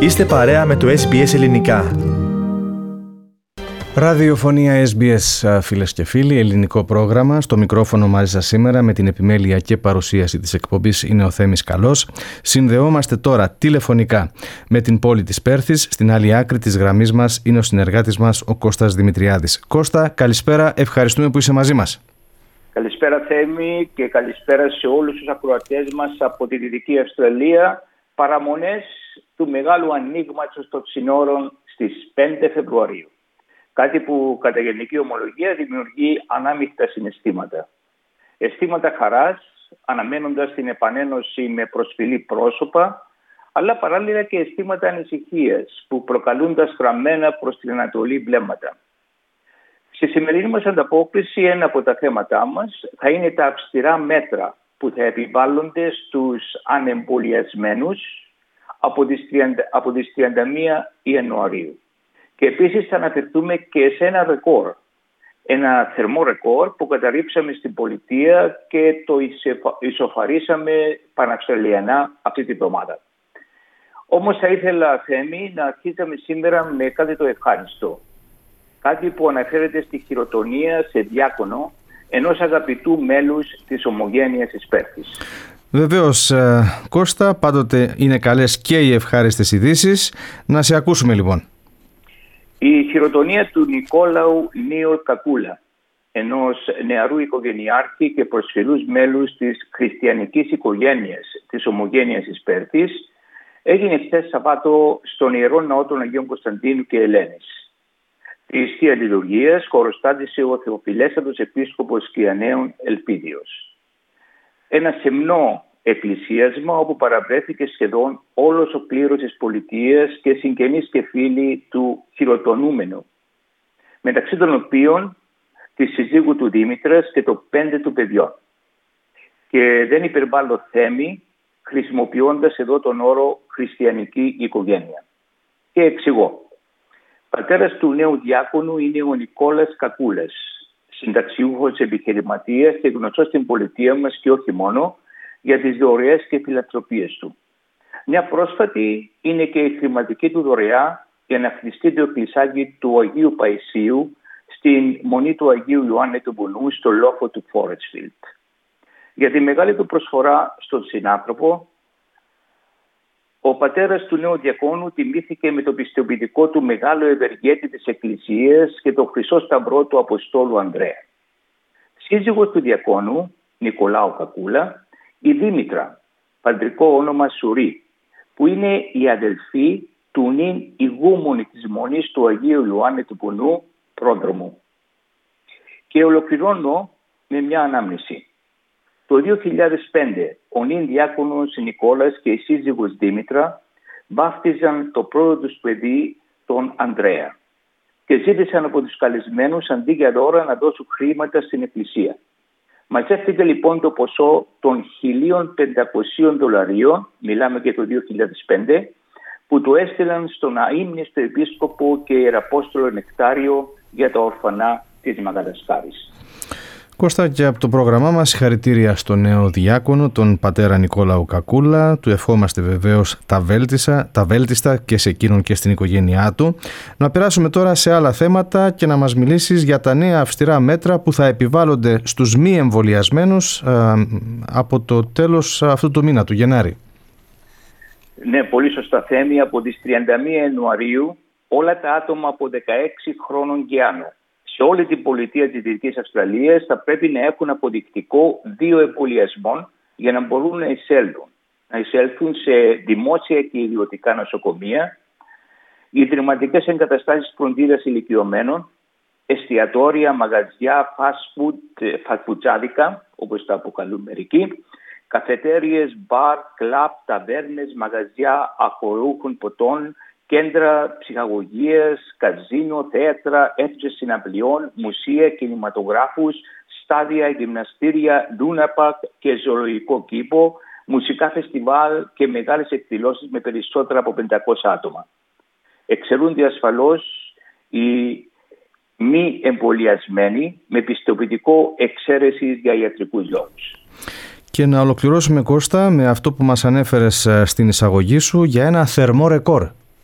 Είστε παρέα με το SBS Ελληνικά. Ραδιοφωνία SBS, φίλες και φίλοι, ελληνικό πρόγραμμα. Στο μικρόφωνο μαζί σας σήμερα με την επιμέλεια και παρουσίαση της εκπομπής είναι ο Θέμης Καλός. Συνδεόμαστε τώρα τηλεφωνικά με την πόλη της Πέρθης. Στην άλλη άκρη της γραμμής μας είναι ο συνεργάτης μας, ο Κώστας Δημητριάδης. Κώστα, καλησπέρα, ευχαριστούμε που είσαι μαζί μας. Καλησπέρα Θέμη και καλησπέρα σε όλους τους ακροατές μας από τη Δυτική Αυστραλία. Παραμονές του μεγάλου ανοίγματος των συνόρων στις 5 Φεβρουαρίου. Κάτι που κατά γενική ομολογία δημιουργεί ανάμεικτα συναισθήματα. Αισθήματα χαράς, αναμένοντας την επανένωση με προσφυλή πρόσωπα, αλλά παράλληλα και αισθήματα ανησυχίας που προκαλούν τα στραμμένα προς την Ανατολή βλέμματα. Στη σημερινή μας ανταπόκριση, ένα από τα θέματά μας θα είναι τα αυστηρά μέτρα που θα επιβάλλονται στους ανεμπολιασμένους από τις 31 Ιανουαρίου. Και επίσης θα αναφερθούμε και σε ένα ρεκόρ, ένα θερμό ρεκόρ που καταρρίψαμε στην πολιτεία και το ισοφαρίσαμε παναυστραλιανά αυτή την εβδομάδα. Όμως θα ήθελα, Θέμη, να αρχίσαμε σήμερα με κάτι το ευχάριστο. Κάτι που αναφέρεται στη χειροτονία σε διάκονο ενός αγαπητού μέλους της ομογένειας της Πέρθης. Βεβαίως, Κώστα, πάντοτε είναι καλές και οι ευχάριστες ειδήσεις. Να σε ακούσουμε λοιπόν. Η χειροτονία του Νικόλαου Νίο Κακούλα, ενός νεαρού οικογενειάρχη και προσφυλούς μέλους της χριστιανικής οικογένειας της ομογένειας της Πέρθης, έγινε χθες Σαββάτο στον Ιερό Ναό των Αγίων Κωνσταντίνου και Ελένης. Τη Θεία Λειτουργίας χωροστάτησε ο Θεοφιλέστατος Επίσκοπος Κιαναίων Ελπίδιος. Ένα σεμνό εκκλησίασμα όπου παραβρέθηκε σχεδόν όλος ο κλήρος της πολιτείας και συγγενείς και φίλοι του χειροτονούμενου, μεταξύ των οποίων τη συζύγου του Δήμητρας και των 5 του παιδιών. Και δεν υπερβάλλω, Θέμη, χρησιμοποιώντας εδώ τον όρο χριστιανική οικογένεια. Και εξηγώ. Πατέρας του νέου διάκονου είναι ο Νικόλας Κακούλας, συνταξιούχος επιχειρηματίας και γνωστός στην πολιτεία μας και όχι μόνο, για τις δωρεές και φιλανθρωπίες του. Μια πρόσφατη είναι και η χρηματική του δωρεά για να χτιστεί το εκκλησάκι του Αγίου Παϊσίου στην Μονή του Αγίου Ιωάννη του Βουνού στο λόφο του Φόρετσφιλτ. Για τη μεγάλη του προσφορά στον συνάνθρωπο, ο πατέρας του νέου διακόνου τιμήθηκε με το πιστοποιητικό του μεγάλο ευεργέτη της Εκκλησίας και το χρυσό σταυρό του Αποστόλου Ανδρέα. Σύζυγος του διακόνου, Νικολάου Κακούλα, η Δήμητρα, παντρικό όνομα Σουρή, που είναι η αδελφή του νυν ηγούμονη της Μονής του Αγίου Ιωάννη του Βουνού, πρόδρομου. Και ολοκληρώνω με μια ανάμνηση. Το 2005 ο νυν διάκονος Νικόλας και η σύζυγος Δήμητρα βάφτιζαν το πρώτο τους παιδί, τον Ανδρέα, και ζήτησαν από τους καλεσμένους αντί για δώρα να δώσουν χρήματα στην εκκλησία. Μαζεύτηκε λοιπόν το ποσό των $1.500, μιλάμε και το 2005, που του έστειλαν στον αείμνηστο επίσκοπο και ιεραπόστολο Νεκτάριο για τα ορφανά της Μαδαγασκάρης. Κώστα, και από το πρόγραμμά μας συγχαρητήρια στον νέο διάκονο, τον πατέρα Νικόλαου Κακούλα. Του ευχόμαστε βεβαίως τα βέλτιστα και σε εκείνον και στην οικογένειά του. Να περάσουμε τώρα σε άλλα θέματα και να μας μιλήσεις για τα νέα αυστηρά μέτρα που θα επιβάλλονται στους μη εμβολιασμένους από το τέλος αυτού του μήνα, του Γενάρη. Ναι, πολύ σωστά, Θέμη. Από τις 31 Ιανουαρίου όλα τα άτομα από 16 χρόνων και άνω σε όλη την πολιτεία της Δυτικής Αυστραλίας θα πρέπει να έχουν αποδεικτικό 2 εμβολιασμών για να μπορούν να εισέλθουν σε δημόσια και ιδιωτικά νοσοκομεία, ιδρυματικές εγκαταστάσεις φροντίδας ηλικιωμένων, εστιατόρια, μαγαζιά, φαστφουτσάδικα, όπως τα αποκαλούν μερικοί, καφετέριες, μπαρ, κλαμπ, ταβέρνες, μαγαζιά αγορούχων ποτών, κέντρα ψυχαγωγίας, καζίνο, θέατρα, αίθουσες συναυλιών, μουσεία, κινηματογράφους, στάδια, γυμναστήρια, λούναπακ και ζωολογικό κήπο, μουσικά φεστιβάλ και μεγάλες εκδηλώσεις με περισσότερα από 500 άτομα. Εξαιρούνται ασφαλώς οι μη εμβολιασμένοι με πιστοποιητικό εξαίρεσης για ιατρικούς λόγους. Και να ολοκληρώσουμε, Κώστα, με αυτό που μας ανέφερες στην εισαγωγή σου για ένα θερμό ρεκόρ.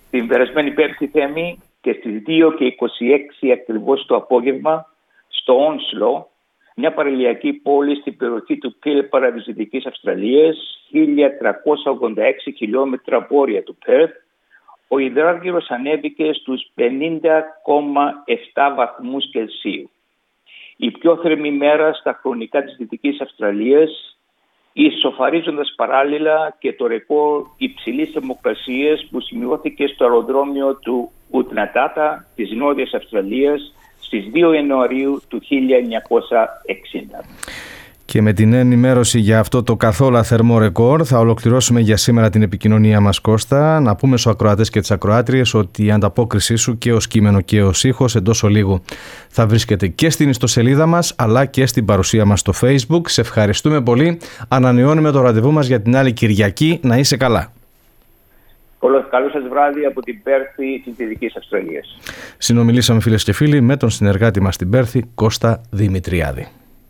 την περασμένη Πέμπτη Θέμη και στις 2:26 ακριβώς το απόγευμα στο Όνσλο, μια παραλιακή πόλη στην περιοχή του Κίλπαρα της Δυτικής Αυστραλίας, 1386 χιλιόμετρα βόρεια του Πέρθ, ο υδράργυρος ανέβηκε στους 50,7 βαθμούς Κελσίου. Η πιο θερμή μέρα στα χρονικά της Δυτικής Αυστραλίας, ισοφαρίζοντας παράλληλα και το ρεκόρ υψηλής θερμοκρασίας που σημειώθηκε στο αεροδρόμιο του Ουτνατάτα της Νότιας Αυστραλίας στις 2 Ιανουαρίου του 1960. Και με την ενημέρωση για αυτό το καθόλου θερμό ρεκόρ θα ολοκληρώσουμε για σήμερα την επικοινωνία μας, Κώστα. Να πούμε στους ακροατές και τις ακροάτριες ότι η ανταπόκρισή σου και ως κείμενο και ως ήχος εντός ολίγου θα βρίσκεται και στην ιστοσελίδα μας αλλά και στην παρουσία μας στο Facebook. Σε ευχαριστούμε πολύ. Ανανεώνουμε το ραντεβού μας για την άλλη Κυριακή. Να είσαι καλά. Καλό σας βράδυ από την Πέρθη της Δυτικής Αυστραλίας. Συνομιλήσαμε, φίλες και φίλοι, με τον συνεργάτη μας στην Πέρθη, Κώστα Δημητριάδη.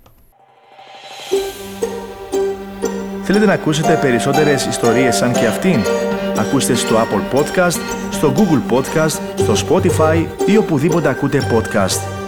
Θέλετε να ακούσετε περισσότερες ιστορίες σαν και αυτήν? Ακούστε στο Apple Podcast, στο Google Podcast, στο Spotify ή οπουδήποτε ακούτε podcast.